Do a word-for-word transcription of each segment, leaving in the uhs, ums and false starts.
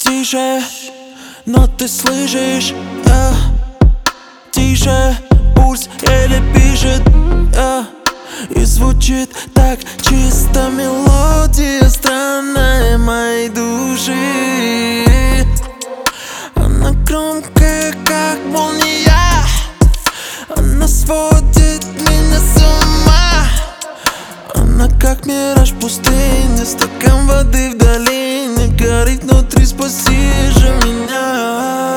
Тише, но ты слышишь, yeah. Тише, пульс еле пишет, yeah. И звучит так чисто мелодия странная моей души. Она громкая, как молния, она сводит меня с ума. Она как мираж в пустыне, стакан воды в долине, горит внутри, спаси же меня.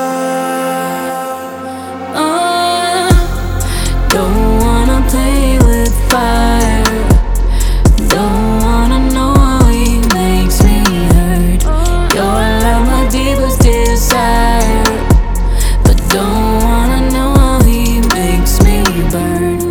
uh, Don't wanna play with fire. Don't wanna know how he makes me hurt. Your love my deepest desire, but don't wanna know how he makes me burn.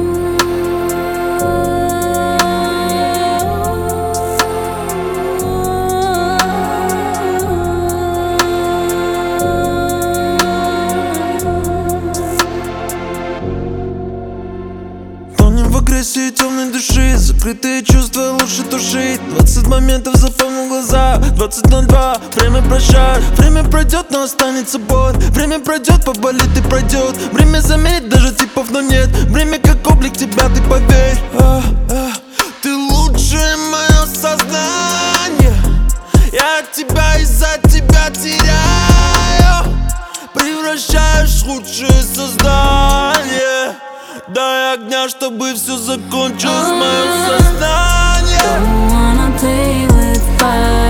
Тонем в агрессии темной души, закрытые чувства лучше тушить. Двадцать моментов, запомнил глаза, двадцать ноль два, время прощать. Время пройдет, но останется боль. Время пройдет, поболит и пройдет. Время заменит даже типов, но нет. Время как облик тебя, ты поверь, а, а, ты лучшее мое сознание. Я тебя из-за тебя теряю, превращаешь в лучшее создание. Дай огня, чтобы все закончилось в моем сознании. Don't wanna play with fire.